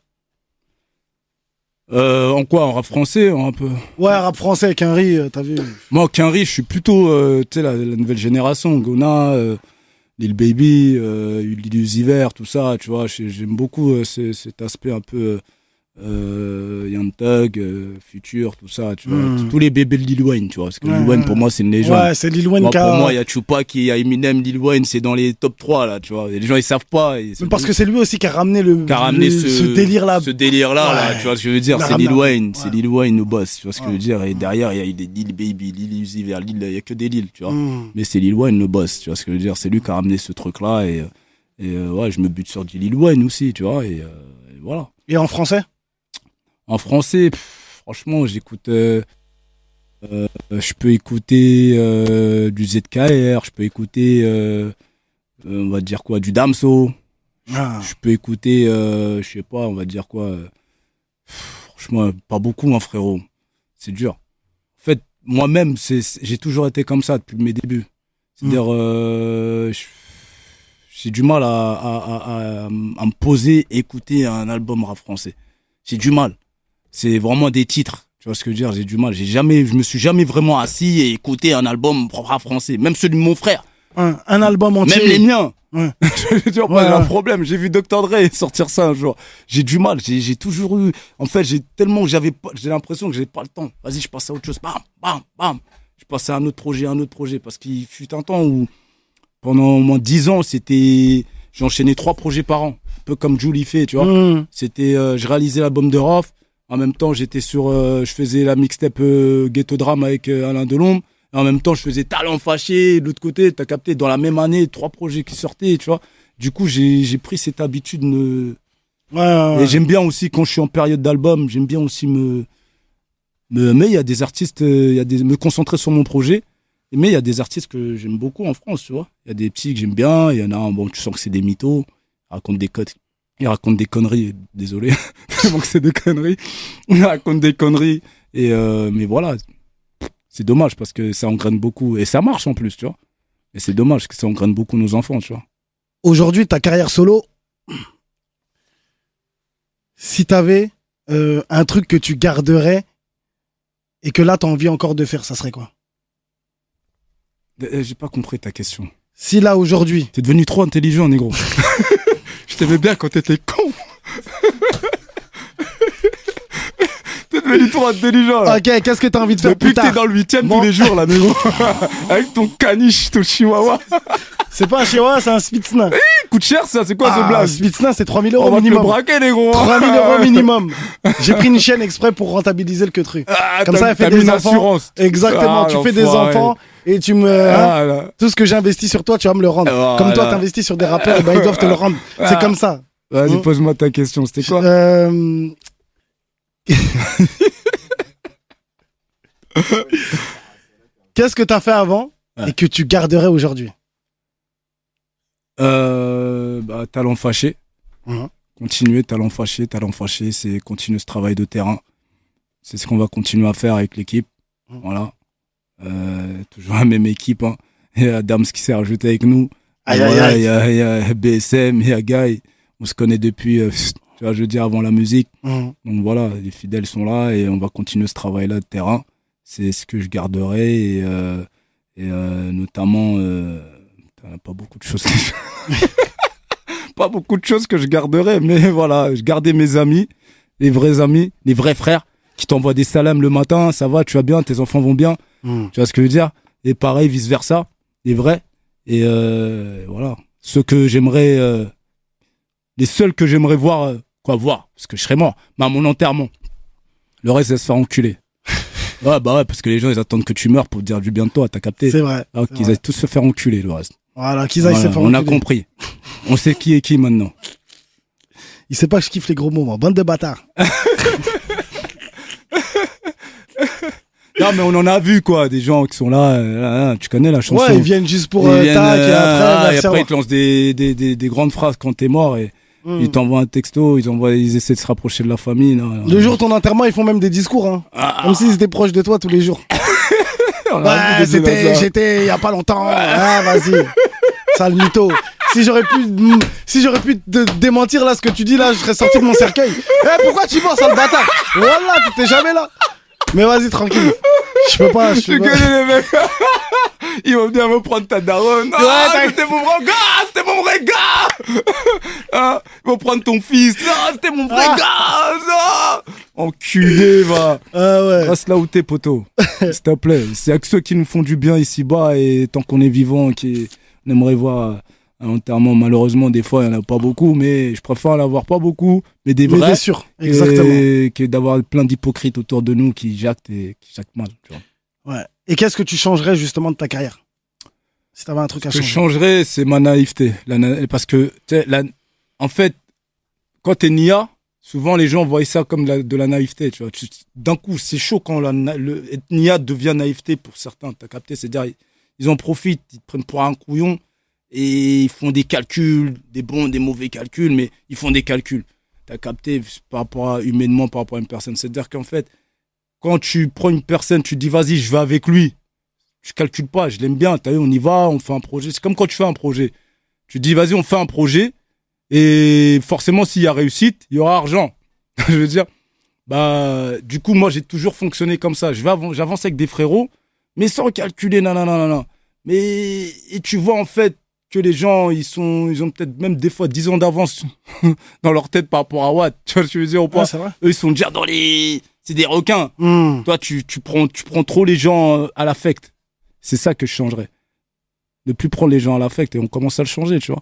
En quoi? En rap français, un peu? Ouais, rap français, Quinry, t'as vu? Moi, Quinry, je suis plutôt, tu sais, la nouvelle génération. Gona, Lil Baby, Lil Uzi Vert, tout ça, tu vois. J'aime beaucoup cet aspect un peu Young Thug, Future, tout ça, tu vois. Tous les bébés de Lil Wayne, tu vois. Parce que Lil Wayne, pour moi, c'est une légende. Ouais, c'est Lil Wayne pour moi, il y a Tupac, il y a Eminem, Lil Wayne, c'est dans les top 3, là, tu vois. Et les gens, ils savent pas. Parce que c'est lui aussi qui a ramené ce délire-là. Ce délire-là, là, tu vois ce que je veux dire. C'est Lil Wayne, c'est Lil Wayne, le boss, tu vois ce que je veux dire. Et derrière, il y a des Lil Baby, Lil Uzi Vert, il y a que des Lil, tu vois. Mais c'est Lil Wayne, le boss, tu vois ce que je veux dire. C'est lui qui a ramené ce truc-là. Et ouais, je me bute sur du Lil Wayne aussi, tu vois. Et voilà. Et en français? En français, franchement, j'écoute. Je peux écouter du ZKR, je peux écouter, on va dire quoi, du Damso. Je peux écouter, je sais pas, on va dire quoi. Franchement, pas beaucoup, hein, frérot. C'est dur. En fait, moi-même, j'ai toujours été comme ça depuis mes débuts. C'est-à-dire, J'ai du mal à me poser, écouter un album rap français. J'ai du mal. C'est vraiment des titres. Tu vois ce que je veux dire? J'ai du mal. Je me suis jamais vraiment assis et écouté un album rap français. Même celui de mon frère. Un album entier. Même les miens. Ouais. J'ai un problème. J'ai vu Dr. Dre sortir ça un jour. J'ai du mal. J'ai toujours eu. En fait, j'ai l'impression que j'avais pas le temps. Vas-y, je passe à autre chose. Bam, bam, bam. Je passais à un autre projet. Parce qu'il fut un temps où, pendant au moins 10 ans, j'ai enchaîné 3 projets par an. Un peu comme Julie fait, tu vois. Je réalisais l'album de Rof. En même temps, je faisais la mixtape Ghetto Drame avec Alain Delon. Et en même temps, je faisais Talent Fâché. De l'autre côté, t'as capté, dans la même année, 3 projets qui sortaient, tu vois. Du coup, j'ai pris cette habitude Et j'aime bien aussi, quand je suis en période d'album, j'aime bien aussi mais il y a des artistes, me concentrer sur mon projet. Mais il y a des artistes que j'aime beaucoup en France, tu vois. Il y a des petits que j'aime bien. Il y en a, bon, tu sens que c'est des mythos. Ils racontent des conneries. Désolé. Tellement que c'est des conneries. Ils racontent des conneries. Mais voilà. C'est dommage parce que ça engraine beaucoup. Et ça marche en plus, tu vois. Et c'est dommage que ça engraine beaucoup nos enfants, tu vois. Aujourd'hui, ta carrière solo, si t'avais un truc que tu garderais et que là, t'as envie encore de faire, ça serait quoi? J'ai pas compris ta question. Si là, aujourd'hui... T'es devenu trop intelligent, négro. Je t'aimais bien quand t'étais con. T'es devenu trop intelligent, là. Ok, qu'est-ce que t'as envie de faire plus tard? Depuis que t'es dans le 8ème tous les jours, là, négro. Avec ton caniche, ton chihuahua. C'est pas un chihuahua, c'est un Spitsna. Coûte cher, ça, c'est quoi ce blague? Spitsna, c'est 3 000 On euros va te le minimum. braquer, négro. 3 000 euros minimum. J'ai pris une chaîne exprès pour rentabiliser le truc. Comme ça, elle fait des enfants. Assurance. Exactement, tu fais des enfants et tu me... tout ce que j'ai investi sur toi, tu vas me le rendre. Comme toi, t'investis sur des rappeurs, ben, ils doivent te le rendre. C'est comme ça. Vas-y, pose-moi ta question, c'était quoi? Qu'est-ce que t'as fait avant et que tu garderais aujourd'hui? Talent Fâché. Continuer, talent fâché, c'est continuer ce travail de terrain. C'est ce qu'on va continuer à faire avec l'équipe. Voilà. Toujours la même équipe, hein. Il y a Dams qui s'est rajouté avec nous. Il y a BSM, il y a Guy. On se connaît depuis, tu vois, je veux dire, avant la musique. Donc voilà, les fidèles sont là et on va continuer ce travail-là de terrain. C'est ce que je garderai et notamment, pas beaucoup de choses. Pas beaucoup de choses que je garderai, mais voilà, je gardais mes amis, les vrais frères qui t'envoient des salams le matin. Ça va, tu vas bien, tes enfants vont bien. Tu vois ce que je veux dire? Et pareil, vice versa, les vrais. Et voilà, ceux que j'aimerais, les seuls que j'aimerais voir, parce que je serais mort, mais à mon enterrement. Le reste, ça se faire enculer. Ouais, parce que les gens, ils attendent que tu meurs pour te dire du bien de toi, t'as capté? C'est vrai. Alors qu'ils aillent tous se faire enculer, le reste. Voilà, qu'ils aillent se faire enculer. On a compris. On sait qui est qui maintenant. Il sait pas que je kiffe les gros mots, moi. Bande de bâtards. Non, mais on en a vu, quoi. Des gens qui sont là, tu connais la chanson. Ouais, ils viennent juste pour tac, et après, ils te lancent des grandes phrases quand t'es mort et ils t'envoient un texto, ils essaient de se rapprocher de la famille. Non. Le jour de ton enterrement, ils font même des discours, hein. Comme s'ils étaient proches de toi tous les jours. Ouais, j'étais il y a pas longtemps. Ah, vas-y. Sale mytho. Si j'aurais pu te démentir là ce que tu dis là, je serais sorti de mon cercueil. Pourquoi tu mens, sale bâtard? Voilà, t'étais jamais là. Mais vas-y, tranquille. Je peux pas. Je connais les mecs. Ils vont venir me prendre ta daronne. C'était mon vrai gars. C'était mon vrai gars. Ils vont prendre ton fils. C'était mon vrai gars. Enculé, va. Ouais. Reste là où t'es, poteau. S'il te plaît. C'est avec ceux qui nous font du bien ici-bas et tant qu'on est vivant, on aimerait voir un enterrement. Malheureusement, des fois, il n'y en a pas beaucoup, mais je préfère en avoir pas beaucoup, mais des vrais. Bien sûr, exactement. Que d'avoir plein d'hypocrites autour de nous qui jactent mal, tu vois. Ouais. Et qu'est-ce que tu changerais justement de ta carrière? Si t'avais un truc à changer. Ce que je changerais, c'est ma naïveté. Parce que, en fait, quand t'es Nia, souvent les gens voient ça comme de la naïveté, tu vois. D'un coup, c'est chaud quand être Nia devient naïveté pour certains, t'as capté? C'est-à-dire, ils en profitent, ils te prennent pour un couillon et ils font des calculs, des bons, des mauvais calculs, mais ils font des calculs. T'as capté humainement par rapport à une personne. C'est-à-dire qu'en fait, quand tu prends une personne, tu te dis vas-y, je vais avec lui. Je calcule pas, je l'aime bien. T'as vu, on y va, on fait un projet. C'est comme quand tu fais un projet. Tu dis, vas-y, on fait un projet. Et forcément, s'il y a réussite, il y aura argent. Je veux dire, du coup, moi, j'ai toujours fonctionné comme ça. J'avance avec des frérots, mais sans calculer, non. Mais, et tu vois, en fait, que les gens, ils ont peut-être même des fois 10 ans d'avance dans leur tête par rapport à Watt. Tu vois ce que je veux dire ou pas? Ouais, c'est vrai. Eux, ils sont déjà c'est des requins. Toi, tu prends trop les gens à l'affect. C'est ça que je changerais. Ne plus prendre les gens à l'affect et on commence à le changer, tu vois.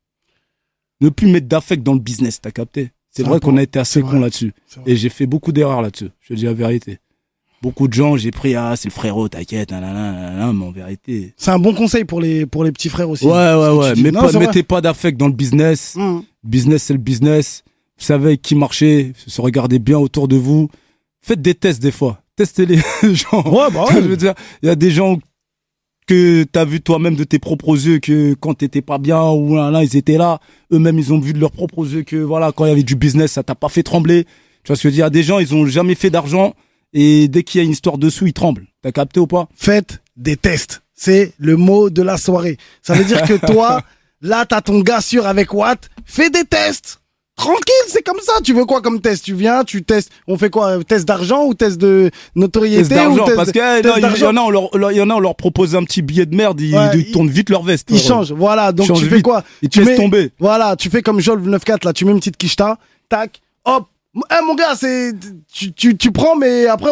Ne plus mettre d'affect dans le business, t'as capté? C'est vrai qu'on a été assez cons là-dessus. Et j'ai fait beaucoup d'erreurs là-dessus. Je te dis la vérité. Beaucoup de gens, j'ai pris, c'est le frérot, t'inquiète, mais en vérité. C'est un bon conseil pour les petits frères aussi. Ouais. Mettez pas d'affect dans le business. Business, c'est le business. Vous savez avec qui marcher. Se regardez bien autour de vous. Faites des tests des fois. Testez les gens. Ouais. Je veux dire, il y a des gens que t'as vu toi-même de tes propres yeux que quand t'étais pas bien ou là, ils étaient là. Eux-mêmes, ils ont vu de leurs propres yeux que voilà, quand il y avait du business, ça t'a pas fait trembler. Tu vois ce que je veux dire? Il y a des gens, ils ont jamais fait d'argent. Et dès qu'il y a une histoire dessous, ils tremblent. T'as capté ou pas? Faites des tests. C'est le mot de la soirée. Ça veut dire que toi, là, t'as ton gars sûr avec Watt. Fais des tests. Tranquille, c'est comme ça. Tu veux quoi comme test? Tu viens, tu testes. On fait quoi? Test d'argent ou test de notoriété? Test d'argent, parce qu'il y en a, on leur propose un petit billet de merde, ils tournent vite leur veste. Ils changent, voilà. Donc tu fais quoi? Ils te laissent tomber. Voilà, tu fais comme Jolv 94 là. Tu mets une petite quicheta, tac, hop. Mon gars, tu prends, mais après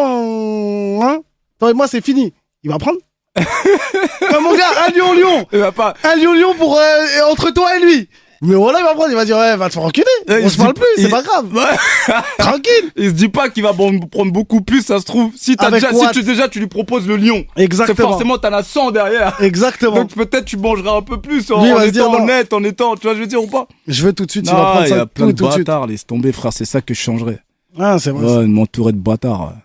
toi et moi c'est fini. Il va prendre. Mon gars, un lion. Il va pas. Un lion pour entre toi et lui. Mais voilà, il va prendre, il va dire ouais, va te faire enculer. On se parle plus, c'est pas grave. Tranquille. Il se dit pas qu'il va prendre beaucoup plus, ça se trouve. Si tu lui proposes le lion. Exactement. C'est forcément t'en as 100 derrière. Exactement. Donc peut-être tu mangeras un peu plus en étant honnête, tu vois, je veux dire ou pas. Je veux tout de suite, il va prendre ça. Il y a plein de bâtards, laisse tomber, frère, c'est ça que je changerais. Ah, c'est vrai. Ouais, m'entourer de bâtards.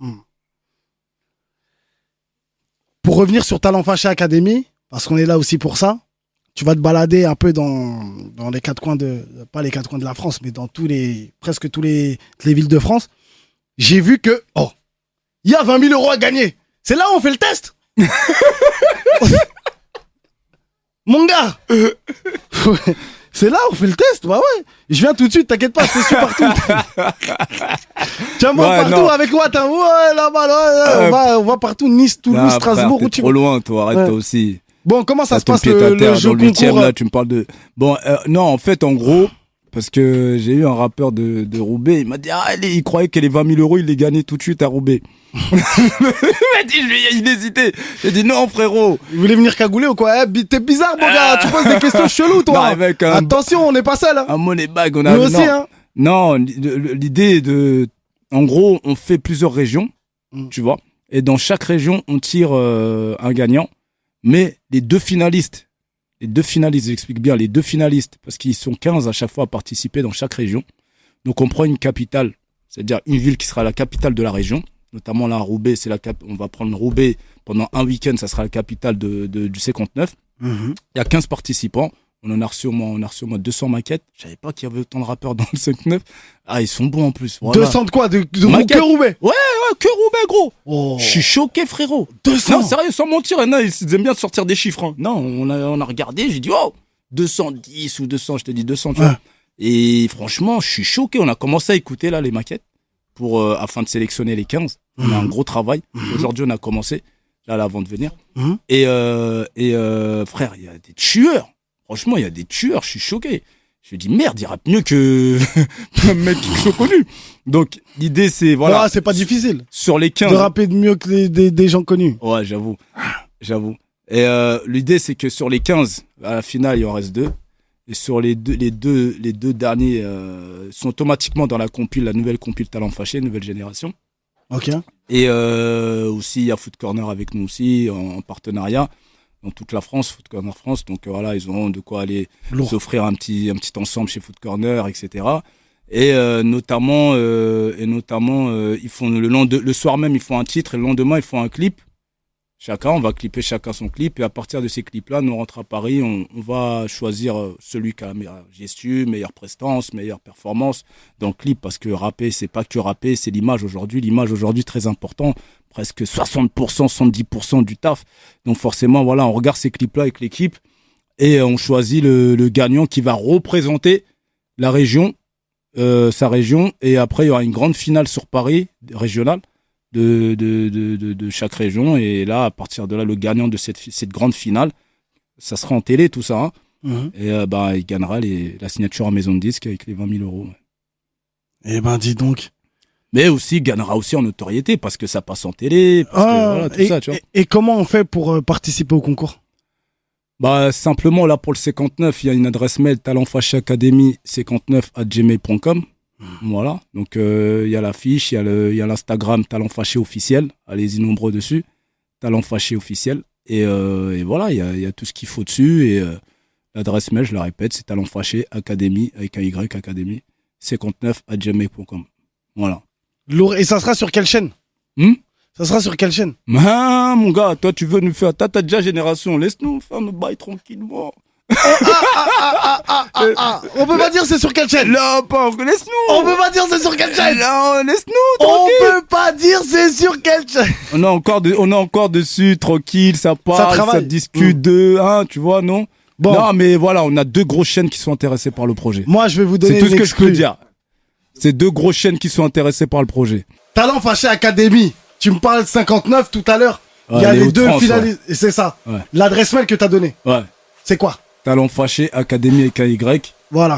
Pour revenir sur Talent Fâché Academy, parce qu'on est là aussi pour ça. Tu vas te balader un peu dans les quatre coins pas les quatre coins de la France, mais dans presque tous les villes de France. J'ai vu que, il y a 20 000 € à gagner. C'est là où on fait le test. Mon gars. C'est là où on fait le test. Bah ouais. Je viens tout de suite, t'inquiète pas, je te suis partout. Tiens, moi, partout avec Watt. Ouais, là-bas, on va partout. Nice, Toulouse, Strasbourg. T'es trop loin, toi. Arrête, toi aussi. Bon, comment ça se passe le jeu concours là, tu me parles de... Bon, non, en fait, en gros, parce que j'ai eu un rappeur de Roubaix, il m'a dit, il croyait que les 20 000 €, il les gagnait tout de suite à Roubaix. Il m'a dit, il hésitait. J'ai dit, non, frérot. Il voulait venir cagouler ou quoi? T'es bizarre, mon gars. Tu poses des questions cheloues, toi. Non, attention, on n'est pas seul. Un money bag, on a... Nous aussi, hein. Non, l'idée en gros, on fait plusieurs régions, tu vois. Et dans chaque région, on tire un gagnant. Mais les deux finalistes, j'explique bien, les deux finalistes, parce qu'ils sont 15 à chaque fois à participer dans chaque région. Donc on prend une capitale, c'est-à-dire une ville qui sera la capitale de la région. Notamment là, Roubaix, on va prendre Roubaix pendant un week-end, ça sera la capitale du C59. Il y a 15 participants. On a reçu au moins 200 maquettes. Je savais pas qu'il y avait autant de rappeurs dans le 5-9. Ah, ils sont bons en plus. Voilà. 200 de quoi? De que Roubaix? Ouais, que Roubaix, gros. Oh. Je suis choqué, frérot. 200? Non, sérieux, sans mentir. Ils aiment bien sortir des chiffres. Hein. Non, on a regardé, j'ai dit, 210 ou 200, je t'ai dit 200, tu vois. Et franchement, je suis choqué. On a commencé à écouter là les maquettes afin de sélectionner les 15. On a un gros travail. Aujourd'hui, on a commencé, là, avant de venir. Et frère, il y a des tueurs. Franchement, il y a des tueurs, je suis choqué. Je me dis, merde, il rappe mieux que un mec qui sont connus. Donc, l'idée, c'est, voilà. Ouais, c'est pas difficile. Sur les 15. De rapper mieux que des gens connus. Ouais, j'avoue. Et l'idée, c'est que sur les 15, à la finale, il en reste 2. Et sur les deux derniers sont automatiquement dans la nouvelle compile Talent Fâché, nouvelle génération. Ok. Et aussi, il y a Foot Corner avec nous aussi, en partenariat. Dans toute la France, Foot Corner France. Donc voilà, ils auront de quoi aller s'offrir un petit ensemble chez Foot Corner, etc. Et notamment, ils font le soir même, ils font un titre et le lendemain, ils font un clip. On va clipper chacun son clip et à partir de ces clips-là, nous on rentre à Paris, on va choisir celui qui a la meilleure gestu, meilleure prestance, meilleure performance dans le clip parce que rapper, c'est pas que rapper, c'est l'image aujourd'hui. L'image aujourd'hui très important, presque 60%, 70% du taf. Donc forcément, voilà, on regarde ces clips-là avec l'équipe Et on choisit le gagnant qui va représenter la région, sa région. Et après, il y aura une grande finale sur Paris, régionale, de chaque région. Et là, à partir de là, le gagnant de cette grande finale, ça sera en télé, tout ça. Hein. Et il gagnera la signature en maison de disque avec les 20 000 euros. Eh ben, dis donc. Mais aussi, gagnera aussi en notoriété parce que ça passe en télé. Parce que, voilà, tout ça, tu vois. Et comment on fait pour participer au concours? Simplement, là, pour le 59, il y a une adresse mail talentfâché59@gmail.com. Voilà. Donc, il y a l'affiche, il y a l'Instagram Talent Fâché officiel. Allez-y nombreux dessus. Talent Fâché officiel. Et voilà, il y a tout ce qu'il faut dessus. Et l'adresse mail, je la répète, c'est Talent Fâché Académie, avec un Y, Académie, 59@gmail.com. Voilà. Lourd. Et ça sera sur quelle chaîne? Ça sera sur quelle chaîne? Mon gars, toi, tu veux nous faire... T'as déjà Génération, laisse-nous faire nos bails tranquillement. On peut pas dire c'est sur quelle chaîne? Non, pas, laisse-nous. On peut pas dire c'est sur quelle chaîne? Non, laisse-nous, On tranquille. peut pas dire c'est sur quelle chaîne? On est encore dessus, tranquille, ça parle, ça discute tu vois, non? Bon. Non, mais voilà, on a 2 grosses chaînes qui sont intéressées par le projet. Moi, je vais vous donner C'est tout ce que je peux dire. C'est 2 grosses chaînes qui sont intéressées par le projet. Talent Fâché Académie. Tu me parles de 59 tout à l'heure. Ouais, il y a les 2 Hauts-de-France, finalistes. Ouais. C'est ça. Ouais. L'adresse mail que t'as donnée. Ouais. C'est quoi? Talent Fâché Académie avec un Y. Voilà.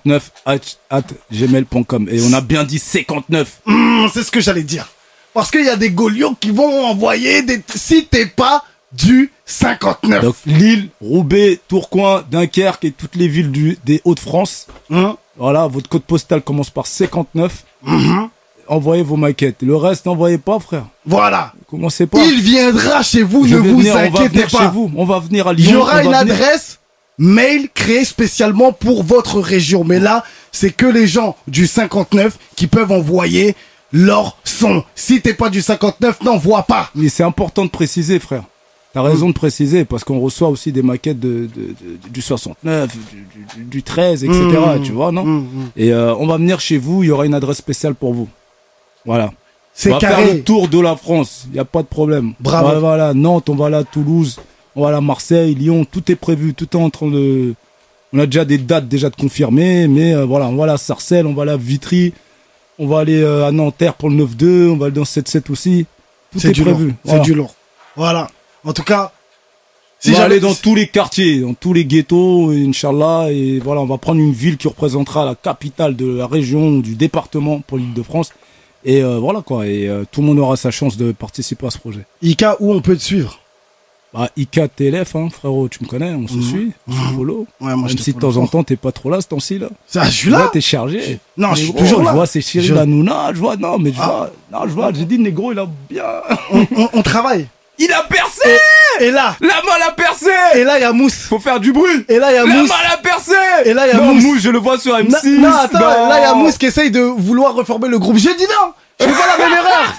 59@gmail.com. Et on a bien dit 59. C'est ce que j'allais dire. Parce qu'il y a des Gaulios qui vont envoyer si t'es pas du 59. Donc Lille, Roubaix, Tourcoing, Dunkerque et toutes les villes des Hauts-de-France. Voilà, votre code postal commence par 59. Envoyez vos maquettes. Le reste, n'envoyez pas, frère. Voilà. Commencez pas. Il viendra chez vous, ne vous inquiétez pas. Chez vous. On va venir à Lyon. Il y aura une adresse mail créée spécialement pour votre région. Mais là, c'est que les gens du 59 qui peuvent envoyer leur son. Si t'es pas du 59, n'envoie pas. Mais c'est important de préciser, frère. T'as raison de préciser, parce qu'on reçoit aussi des maquettes du 69, du 13, etc. Tu vois, non? Et on va venir chez vous, il y aura une adresse spéciale pour vous. Voilà. C'est on va carré. faire le tour de la France, il n'y a pas de problème. Bravo. Voilà, Nantes, on va là, Toulouse, on va là, Marseille, Lyon, tout est prévu, tout est en train de... On a déjà des dates déjà de confirmer, mais voilà, on va là à Sarcelles, on va là à Vitry, on va aller à Nanterre pour le 9-2, on va aller dans 7-7 aussi. Tout est prévu. C'est du lourd. Voilà. En tout cas, on va aller dans tous les quartiers, dans tous les ghettos, Inch'Allah, et voilà, on va prendre une ville qui représentera la capitale de la région, du département pour l'Île-de-France. Et voilà quoi, et tout le monde aura sa chance de participer à ce projet. Ika, où on peut te suivre? Ika TLF, hein, frérot, tu me connais, on se suit, on se follow. Ouais, moi, même si de temps en temps t'es pas trop là ce temps-ci là. Ça, je suis là. T'es chargé. Non, mais je suis toujours là. Je vois, c'est Cyril Hanouna, je vois, non, mais je vois, j'ai dit, négro, il a bien. On travaille. Il a percé! Et là, la malle a percé! Et là, il y a Mousse. Faut faire du bruit! Et là, il y a Mousse. La malle a percé! Et là, il y a Mousse. Je le vois sur M6. Non, attends, là, il y a Mousse qui essaye de vouloir reformer le groupe. J'ai dit non! Je fais pas la même erreur!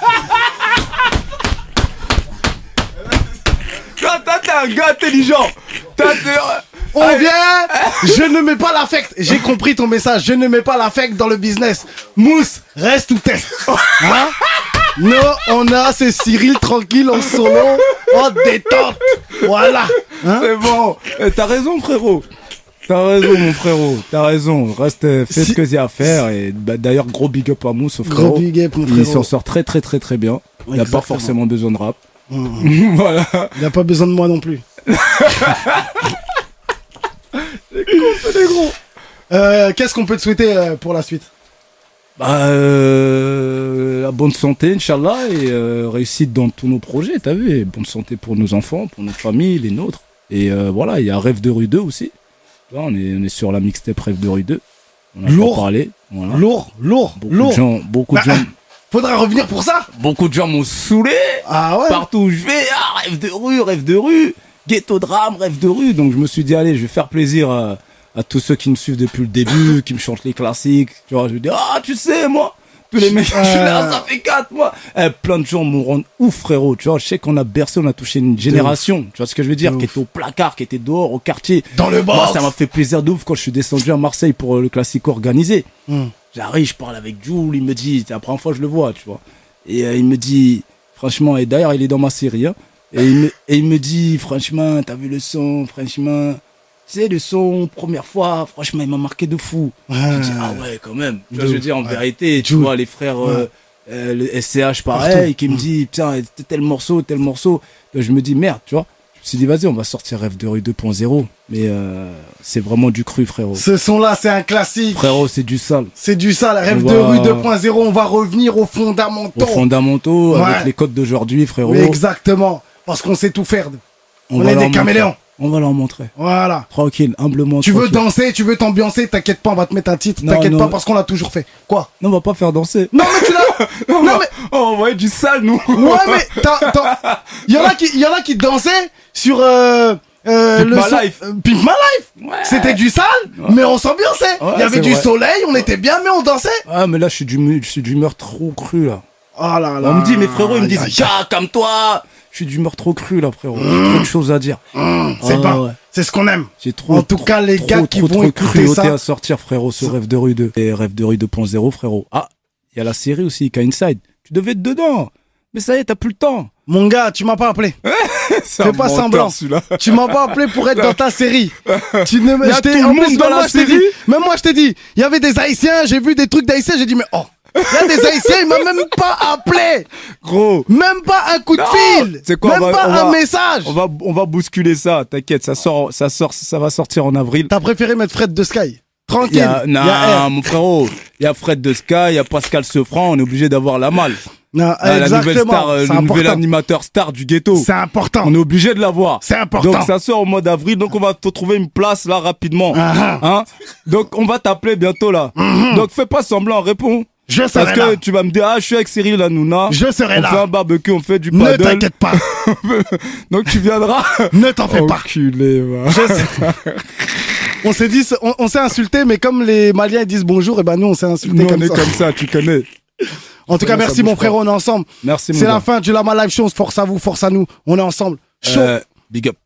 Toi, t'es un gars intelligent! On vient! Je ne mets pas l'affect. J'ai compris ton message. Je ne mets pas l'affect dans le business. Mousse, reste où t'es. Hein? Nous, on a c'est Cyril tranquille en solo, en détente. Voilà. Hein? C'est bon. T'as raison, frérot. T'as raison, mon frérot. T'as raison. Reste, fais ce que y a à faire. Et d'ailleurs, gros big up à Mousse, frérot. Gros big up, mon frérot. Il s'en sort très, très, très, très bien. Il n'a pas forcément besoin de rap. Voilà. Il n'a pas besoin de moi non plus. C'est cool, c'est des gros. Qu'est-ce qu'on peut te souhaiter pour la suite? La bonne santé, Inch'Allah, et réussite dans tous nos projets, t'as vu, et bonne santé pour nos enfants, pour nos familles, les nôtres. Et voilà, il y a Rêve de rue 2 aussi. Là, on est sur la mixtape Rêve de rue 2. On a pas parlé. Voilà. Lourd. Beaucoup de gens. Faudra revenir pour ça. Beaucoup de gens m'ont saoulé. Ah ouais. Partout où je vais, rêve de rue. Ghetto drame, rêve de rue. Donc je me suis dit, allez, je vais faire plaisir à tous ceux qui me suivent depuis le début, qui me chantent les classiques. Tu vois, je vais dire, tu sais, moi, tous les mecs, je suis là, ça fait 4 mois. Plein de gens m'ont rendu ouf, frérot. Tu vois, je sais qu'on a bercé, on a touché une génération. Tu vois ce que je veux dire? Qui était au placard, qui était dehors, au quartier. Dans le box. Moi, ça m'a fait plaisir de ouf quand je suis descendu à Marseille pour le classique organisé. J'arrive, je parle avec Jules, il me dit, c'est la première fois que je le vois, tu vois. Et il me dit, franchement, et d'ailleurs, il est dans ma série, hein. Et il me dit, franchement, t'as vu le son, franchement, c'est le son, première fois, franchement, il m'a marqué de fou. Ouais. Je dis, ah ouais, quand même. Tu vois, je veux dire, en Ouais. vérité, tu vois, les frères, le SCH, pareil, qui me dit, putain, tel morceau. Je me dis, merde, tu vois. Je me suis dit, vas-y, on va sortir Rêve de rue 2.0. Mais c'est vraiment du cru, frérot. Ce son-là, c'est un classique. Frérot, c'est du sale. C'est du sale. Rêve On de va- rue 2.0. On va revenir aux fondamentaux. Aux fondamentaux, Ouais. avec les codes d'aujourd'hui, frérot. Oui, exactement. Parce qu'on sait tout faire. On va est leur des montrer. caméléons. On va leur montrer. Voilà. Tranquille, humblement. Tu veux tranquille. danser, tu veux t'ambiancer, t'inquiète pas, on va te mettre un titre. Non, T'inquiète non. pas parce qu'on l'a toujours fait. Quoi? Non, on va pas faire danser. Non, mais tu l'as. Non, mais. Oh, on va être du sale, nous. Ouais, mais. Il y en a qui dansaient sur. Pimp le My son- Life. Pimp My Life. Ouais. C'était du sale, mais on s'ambiançait. Ouais, Il y avait c'est du vrai. soleil, on était bien, mais on dansait. Ah, mais là, je suis d'humeur trop crue, là. Oh là là. On me dit, mes frérots, ils me disent, Aïe, aïe, ja, comme toi. Je suis d'humeur trop crue, là, frérot. J'ai trop de choses à dire. C'est Ah, pas. ouais. C'est ce qu'on aime. J'ai trop. En tout cas, les gars qui vont écouter cruauté ça. à sortir, frérot, ce Rêve de rue 2. Et Rêve de rue 2.0, frérot. Ah, il y a la série aussi, K-Inside. Tu devais être dedans. Mais ça y est, t'as plus le temps. Mon gars, tu m'as pas appelé. C'est Fais un pas menteur, semblant. celui-là. Tu m'as pas appelé pour être dans ta série. Tu ne me. Y a je t'ai- tout le en monde plus, dans même la moi, je t'ai série. dit. Même moi, je t'ai dit. Il y avait des Haïtiens. J'ai vu des trucs d'Haïtiens. J'ai dit mais oh. Il y a des Haïtiens. Il m'a même pas appelé. Gros. Même pas un coup de Non. fil. C'est quoi, Même pas un message. On va bousculer ça, t'inquiète, ça va sortir en avril. T'as préféré mettre Fred de Sky. Tranquille. Non, Il y a R. mon frérot, il y a Fred de Sky, il y a Pascal Sefranc, on est obligé d'avoir la malle. Non, Ah, la nouvelle exactement. star, C'est le nouvel important. animateur star du ghetto. C'est important. On est obligé de l'avoir. C'est important. Donc ça sort au mois d'avril, donc on va te trouver une place là rapidement. Ah, Hein? Donc on va t'appeler bientôt là. Donc fais pas semblant, réponds. Je Parce serai que là. tu vas me dire, ah, je suis avec Cyril Hanouna. Je serai On là. fait un barbecue, on fait du Ne paddle. t'inquiète pas. Donc tu viendras. Ne t'en fais pas. Enculé, va. Je sais. On s'est dit, on s'est insulté, mais comme les Maliens ils disent bonjour, et ben nous on s'est insulté Nous on comme est ça. comme ça, tu connais. En tout cas, Ça merci bouge mon frérot, on est ensemble. Merci mon C'est gars. la fin du Lama Live Show. Force à vous, force à nous. On est ensemble. Chaud. Big up.